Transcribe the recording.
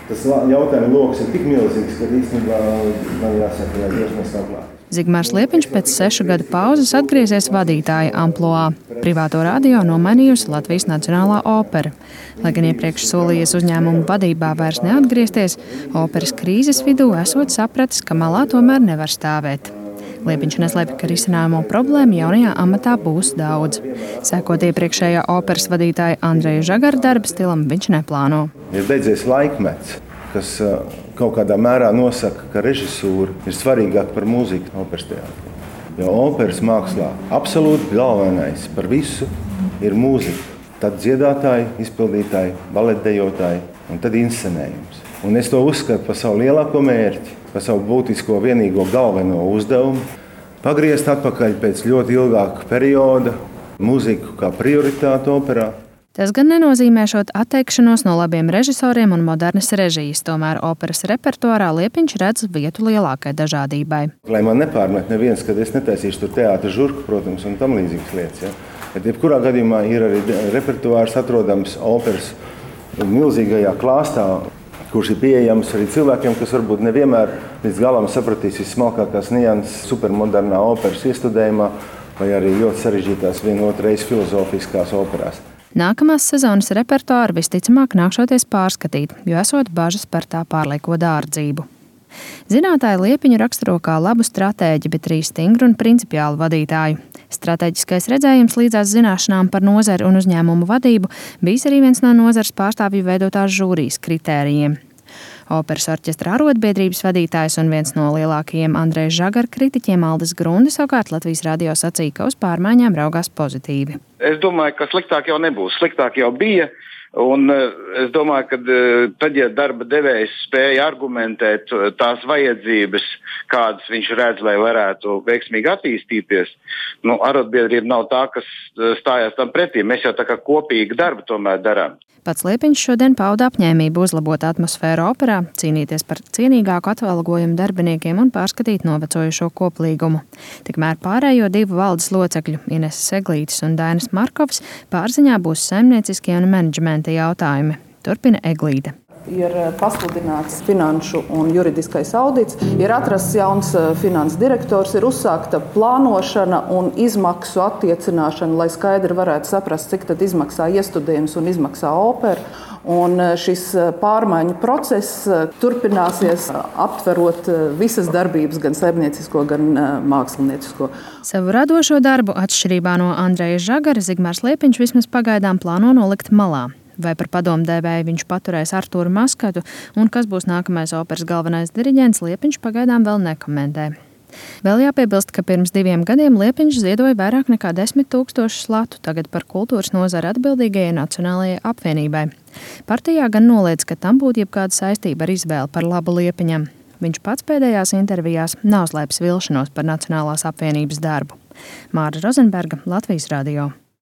Tas jautājumu loks ir tik milzīgs, ka īstenībā man jāsaka, lai Dievs mēs nav klāt. Zigmārs Liepiņš pēc 6 gadu pauzes atgriezies vadītāja amploā. Privāto radio nomainījusi Latvijas Nacionālā opera. Lai gan iepriekš solījies uzņēmumu vadībā vairs neatgriezties, operas krīzes vidū esot sapratis, ka malā tomēr nevar stāvēt. Liepiņš neslēpj, ka risinājumu problēmu jaunajā amatā būs daudz. Sekot iepriekšējā operas vadītāja Andreja Žagara darba stilam, viņš neplāno. Ir beidzies laikmets, kas kaut kādā mērā nosaka, ka režisūra ir svarīgāka par mūziku operas teātrī. Jo operas mākslā absolūti galvenais par visu ir mūzika. Tad dziedātāji, izpildītāji, baletdejotāji un tad inscenējums. Un es to uzskatu par savu lielāko mērķi, par savu būtisko vienīgo galveno uzdevumu. Pagriezt atpakaļ pēc ļoti ilgāka perioda mūziku kā prioritāti operā. Tas gan nenozīmēšot atteikšanos no labiem režisoriem un modernas režijas, tomēr operas repertuārā Liepiņš redz vietu lielākai dažādībai. Lai man nepārmet neviens, kad es netaisīšu tur teātra žurku, protams, un tam līdzīgas lietas. Ja? Bet jebkurā gadījumā ir arī repertuārs atrodams operas milzīgajā klāstā, kurš ir pieejams arī cilvēkiem, kas varbūt nevienmēr līdz galam sapratīs vismalkākās nianses supermodernā operas iestudējumā vai arī ļoti sarežģītās vienotreiz filozofiskās operās. Nākamās sezonas repertuāru visticamāk nākšoties pārskatīt, jo esot bažas par tā pārlieko dārdzību. Zinātāji Liepiņu raksturo kā labu stratēģi, bet arī stingru un principiālu vadītāju. Stratēģiskais redzējums līdzās zināšanām par nozari un uzņēmumu vadību bijis arī viens no nozares pārstāvju veidotās žūrijas kritērijiem. Operas orķestra arotbiedrības vadītājs un viens no lielākajiem Andreja Žagara kritiķiem Aldis Grunde savukārt Latvijas radio sacīja, ka uz pārmaiņām raugās pozitīvi. Es domāju, ka sliktāk jau nebūs. Sliktāk jau bija. Un es domāju, ka tad, ja darba devējs spēja argumentēt tās vajadzības, kādas viņš redz, lai varētu veiksmīgi attīstīties, arotbiedrība nav tā, kas stājās tam pretī. Mēs jau tā kā kopīgi darbu tomēr darām. Pats Liepiņš šodien pauda apņēmību uzlabot atmosfēru operā, cīnīties par cienīgāku atalgojumu darbiniekiem un pārskatīt novecojušo koplīgumu. Tikmēr pārējo 2 valdes locekļu, Ineses Eglītes un Dainas Markovas, pārziņā būs saimnieciskie un menedžmenta jautājumi. Turpina Eglīte. Ir pasludināts finanšu un juridiskais audits, ir atrasts jauns finanses direktors, ir uzsākta plānošana un izmaksu attiecināšana, lai skaidri varētu saprast, cik tad izmaksā iestudējums un izmaksā opera. Un šis pārmaiņu process turpināsies aptverot visas darbības, gan saimniecisko, gan māksliniecisko. Savu radošo darbu atšķirībā no Andreja Žagara Zigmārs Liepiņš vismaz pagaidām plāno nolikt malā. Vai par padomdevēju viņš paturēs Artūru Maskatu un kas būs nākamais operas galvenais diriģents, Liepiņš pagaidām vēl nekomentē. Vēl jāpiebilst, ka pirms 2 gadiem Liepiņš ziedoja vairāk nekā 10 000 latu tagad par kultūras nozari atbildīgajai Nacionālajai apvienībai. Partijā gan noliedz, ka tam būtu jebkāda saistība ar izvēli par labu Liepiņam. Viņš pats pēdējās intervijās nav slēpis vilšanos par Nacionālās apvienības darbu. Māra Rozenberga, Latvijas radio.